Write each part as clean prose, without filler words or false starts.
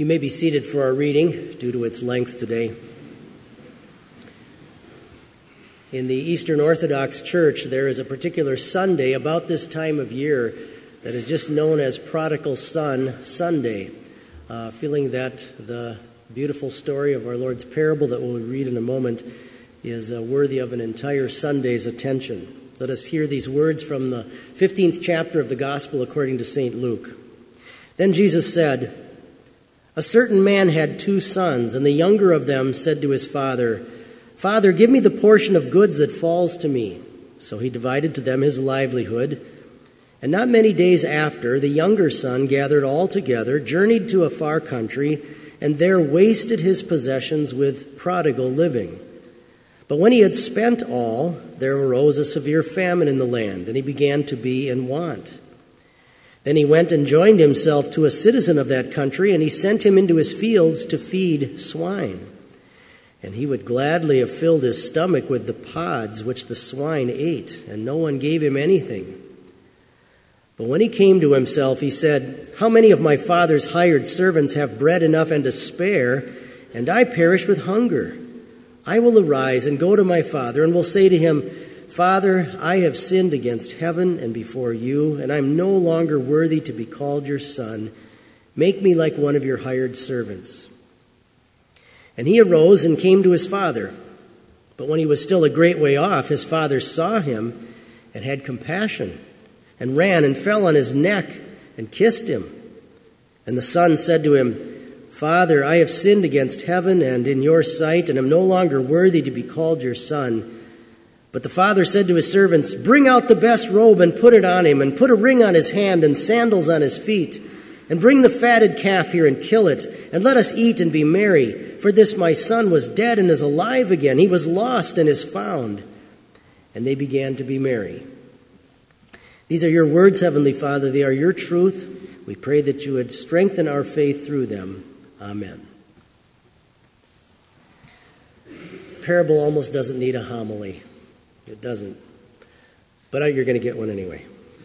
may be seated for our reading due to its length today. In the Eastern Orthodox Church, there is a particular Sunday about this time of year that is just known as Prodigal Son Sunday, feeling that the beautiful story of our Lord's parable that we'll read in a moment is worthy of an entire Sunday's attention. Let us hear these words from the 15th chapter of the Gospel according to St. Luke. Then Jesus said, "A certain man had 2 sons, and the younger of them said to his father, 'Father, give me the portion of goods that falls to me.' So he divided to them his livelihood. And not many days after, the younger son gathered all together, journeyed to a far country, and there wasted his possessions with prodigal living. But when he had spent all, there arose a severe famine in the land, and he began to be in want. Then he went and joined himself to a citizen of that country, and he sent him into his fields to feed swine. And he would gladly have filled his stomach with the pods which the swine ate, and no one gave him anything. But when he came to himself, he said, 'How many of my father's hired servants have bread enough and to spare, and I perish with hunger? I will arise and go to my father, and will say to him, Father, I have sinned against heaven and before you, and I am no longer worthy to be called your son. Make me like one of your hired servants.' And he arose and came to his father. But when he was still a great way off, his father saw him and had compassion, and ran and fell on his neck and kissed him. And the son said to him, 'Father, I have sinned against heaven and in your sight, and am no longer worthy to be called your son.' But the father said to his servants, 'Bring out the best robe and put it on him, and put a ring on his hand and sandals on his feet. And bring the fatted calf here and kill it, and let us eat and be merry. For this my son was dead and is alive again. He was lost and is found.' And they began to be merry. These are your words, Heavenly Father. They are your truth. We pray that you would strengthen our faith through them. Amen." Parable almost doesn't need a homily. It doesn't. But you're going to get one anyway.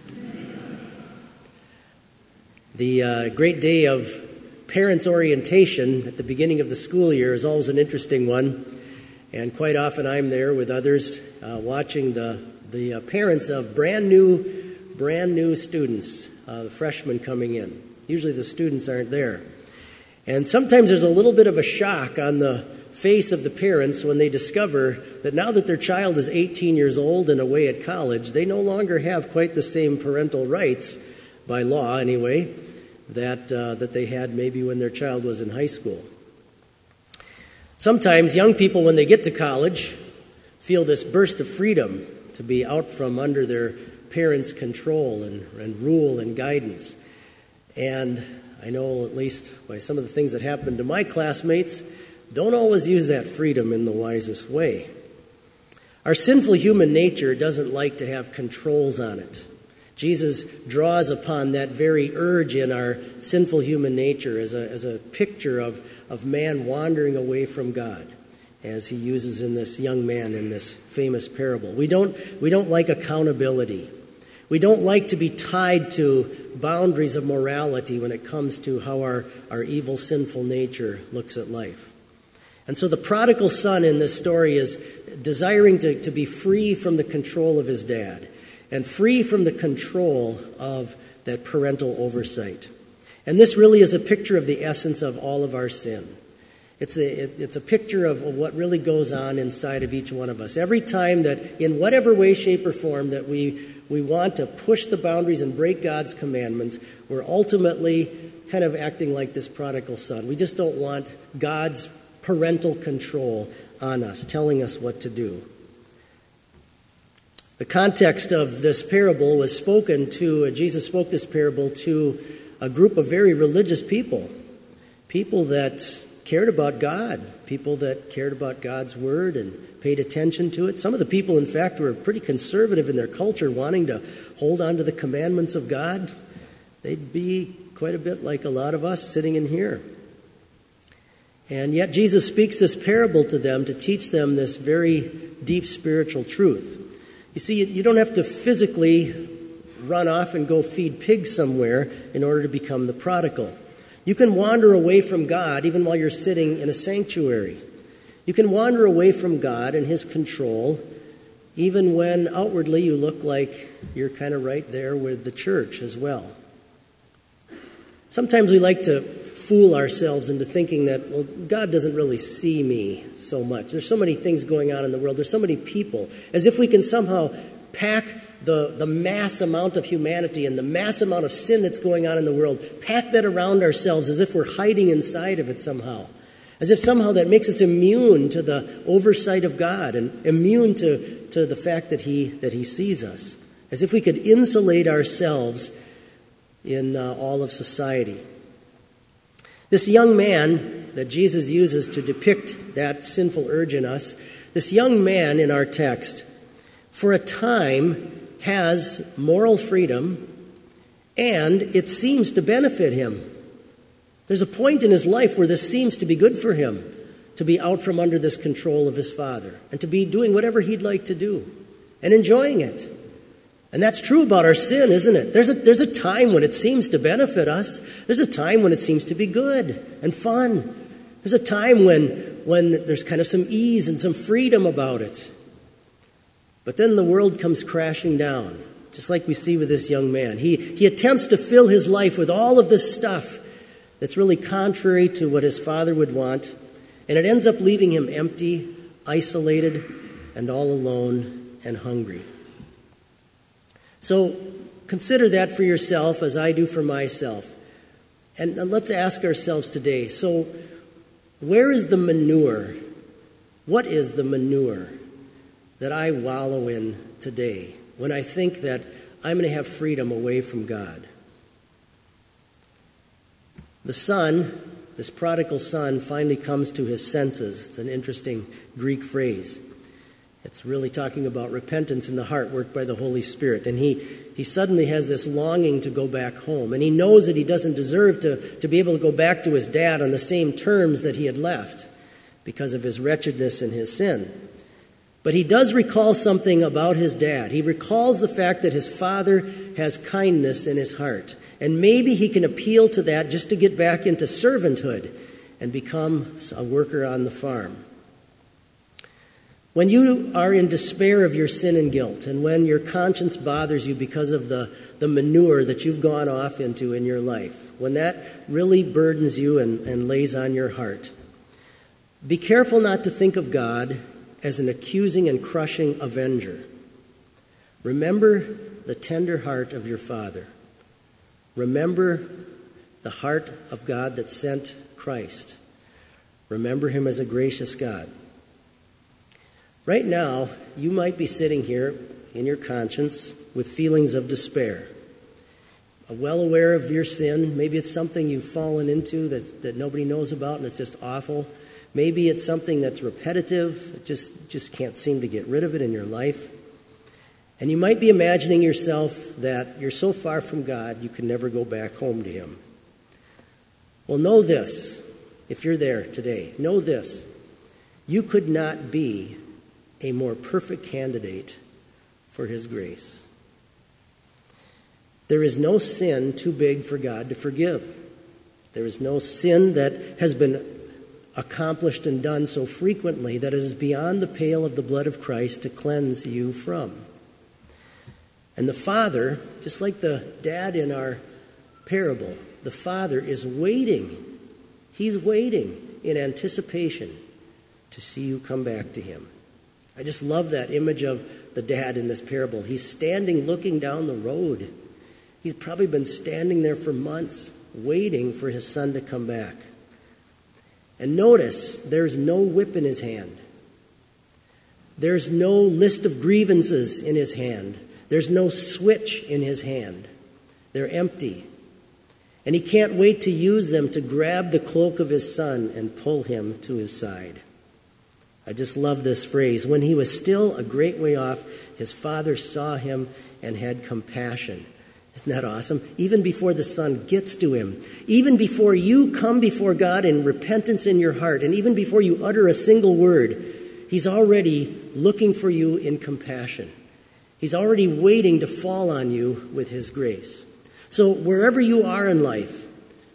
The great day of parents' orientation at the beginning of the school year is always an interesting one. And quite often I'm there with others watching the parents of brand new students, the freshmen coming in. Usually the students aren't there. And sometimes there's a little bit of a shock on the face of the parents when they discover that now that their child is 18 years old and away at college, they no longer have quite the same parental rights, by law anyway, that they had maybe when their child was in high school. Sometimes young people, when they get to college, feel this burst of freedom to be out from under their parents' control and rule and guidance. And I know, at least by some of the things that happened to my classmates, don't always use that freedom in the wisest way. Our sinful human nature doesn't like to have controls on it. Jesus draws upon that very urge in our sinful human nature as a picture of man wandering away from God, as he uses in this young man in this famous parable. We don't like accountability. We don't like to be tied to boundaries of morality when it comes to how our evil, sinful nature looks at life. And so the prodigal son in this story is desiring to be free from the control of his dad and free from the control of that parental oversight. And this really is a picture of the essence of all of our sin. It's a picture of what really goes on inside of each one of us. Every time that, in whatever way, shape, or form, that we want to push the boundaries and break God's commandments, we're ultimately kind of acting like this prodigal son. We just don't want God's parental control on us, telling us what to do. The context of this parable was Jesus spoke this parable to a group of very religious people that cared about God, people that cared about God's word and paid attention to it. Some of the people, in fact, were pretty conservative in their culture, wanting to hold on to the commandments of God. They'd be quite a bit like a lot of us sitting in here. And yet Jesus speaks this parable to them to teach them this very deep spiritual truth. You see, you don't have to physically run off and go feed pigs somewhere in order to become the prodigal. You can wander away from God even while you're sitting in a sanctuary. You can wander away from God and his control even when outwardly you look like you're kind of right there with the church as well. Sometimes we like to fool ourselves into thinking that, well, God doesn't really see me so much. There's so many things going on in the world. There's so many people. As if we can somehow pack the mass amount of humanity and the mass amount of sin that's going on in the world, pack that around ourselves as if we're hiding inside of it somehow. As if somehow that makes us immune to the oversight of God and immune to the fact that he sees us. As if we could insulate ourselves in all of society. This young man that Jesus uses to depict that sinful urge in us, this young man in our text, for a time has moral freedom, and it seems to benefit him. There's a point in his life where this seems to be good for him, to be out from under this control of his father, and to be doing whatever he'd like to do, and enjoying it. And that's true about our sin, isn't it? There's a time when it seems to benefit us. There's a time when it seems to be good and fun. There's a time when there's kind of some ease and some freedom about it. But then the world comes crashing down, just like we see with this young man. He attempts to fill his life with all of this stuff that's really contrary to what his father would want, and it ends up leaving him empty, isolated, and all alone and hungry. So consider that for yourself as I do for myself. And let's ask ourselves today, so where is the manure? What is the manure that I wallow in today when I think that I'm going to have freedom away from God? The son, this prodigal son, finally comes to his senses. It's an interesting Greek phrase. It's really talking about repentance in the heart worked by the Holy Spirit. And he suddenly has this longing to go back home. And he knows that he doesn't deserve to be able to go back to his dad on the same terms that he had left because of his wretchedness and his sin. But he does recall something about his dad. He recalls the fact that his father has kindness in his heart. And maybe he can appeal to that just to get back into servanthood and become a worker on the farm. When you are in despair of your sin and guilt, and when your conscience bothers you because of the manure that you've gone off into in your life, when that really burdens you and lays on your heart, be careful not to think of God as an accusing and crushing avenger. Remember the tender heart of your Father. Remember the heart of God that sent Christ. Remember him as a gracious God. Right now, you might be sitting here in your conscience with feelings of despair. Well aware of your sin. Maybe it's something you've fallen into that nobody knows about and it's just awful. Maybe it's something that's repetitive. Just can't seem to get rid of it in your life. And you might be imagining yourself that you're so far from God you can never go back home to him. Well, know this. If you're there today, know this. You could not be a more perfect candidate for his grace. There is no sin too big for God to forgive. There is no sin that has been accomplished and done so frequently that it is beyond the pale of the blood of Christ to cleanse you from. And the Father, just like the dad in our parable, the Father is waiting. He's waiting in anticipation to see you come back to him. I just love that image of the dad in this parable. He's standing looking down the road. He's probably been standing there for months waiting for his son to come back. And notice, there's no whip in his hand. There's no list of grievances in his hand. There's no switch in his hand. They're empty. And he can't wait to use them to grab the cloak of his son and pull him to his side. I just love this phrase. When he was still a great way off, his father saw him and had compassion. Isn't that awesome? Even before the son gets to him, even before you come before God in repentance in your heart, and even before you utter a single word, he's already looking for you in compassion. He's already waiting to fall on you with his grace. So wherever you are in life,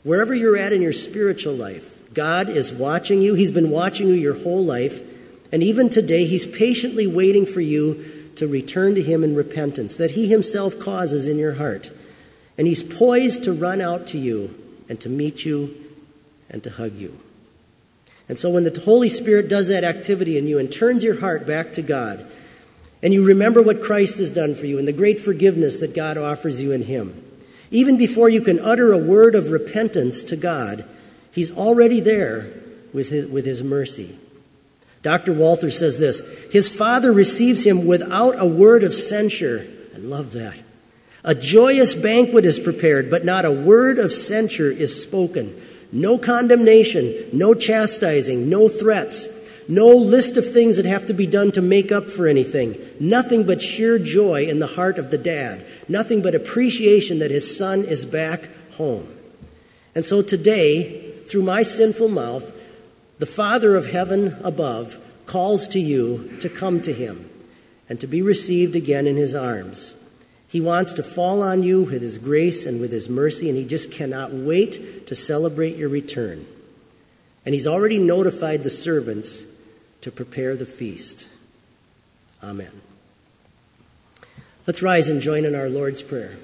Wherever you're at in your spiritual life, God is watching you. He's been watching you your whole life. And even today, he's patiently waiting for you to return to him in repentance that he himself causes in your heart. And he's poised to run out to you and to meet you and to hug you. And so when the Holy Spirit does that activity in you and turns your heart back to God, and you remember what Christ has done for you and the great forgiveness that God offers you in him, even before you can utter a word of repentance to God, he's already there with his mercy. Dr. Walther says this, his Father receives him without a word of censure. I love that. A joyous banquet is prepared, but not a word of censure is spoken. No condemnation, no chastising, no threats, no list of things that have to be done to make up for anything. Nothing but sheer joy in the heart of the dad. Nothing but appreciation that his son is back home. And so today, through my sinful mouth, the Father of heaven above calls to you to come to him and to be received again in his arms. He wants to fall on you with his grace and with his mercy, and he just cannot wait to celebrate your return. And he's already notified the servants to prepare the feast. Amen. Let's rise and join in our Lord's Prayer.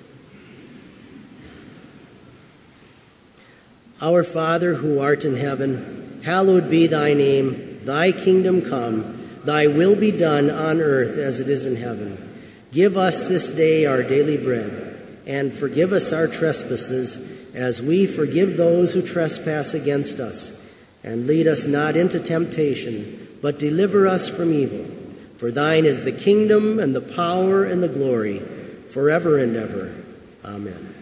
Our Father, who art in heaven, hallowed be thy name. Thy kingdom come, thy will be done on earth as it is in heaven. Give us this day our daily bread, and forgive us our trespasses, as we forgive those who trespass against us. And lead us not into temptation, but deliver us from evil. For thine is the kingdom, and the power, and the glory, forever and ever. Amen.